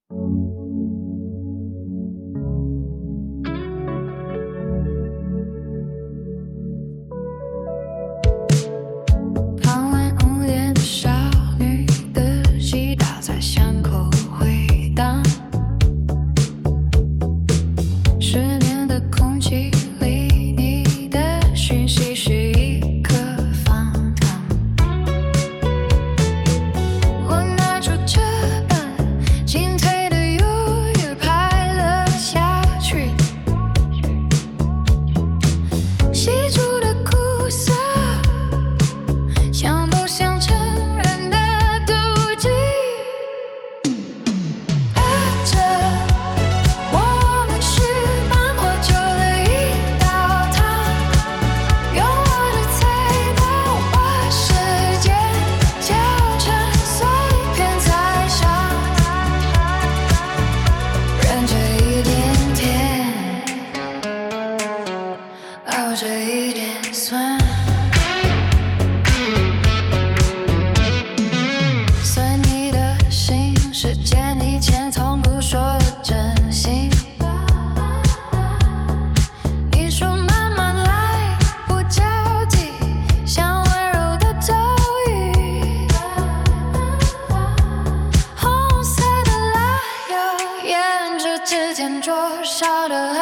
傍晚5点，少女的吉他在巷口回荡，10年的空气里，你的讯息是一颗方糖。我拿出这本进退的犹豫拍了下去，写出的苦涩像不像成人的妒忌？而这我们是搬破旧的一道汤，用我的菜刀把时间搅成碎片宰杀，忍着一点甜，熬着一点酸。算你的心是见你前从不说的真心。你说慢慢来，不着急，像温柔的咒语。红色的蜡油沿着指尖灼烧的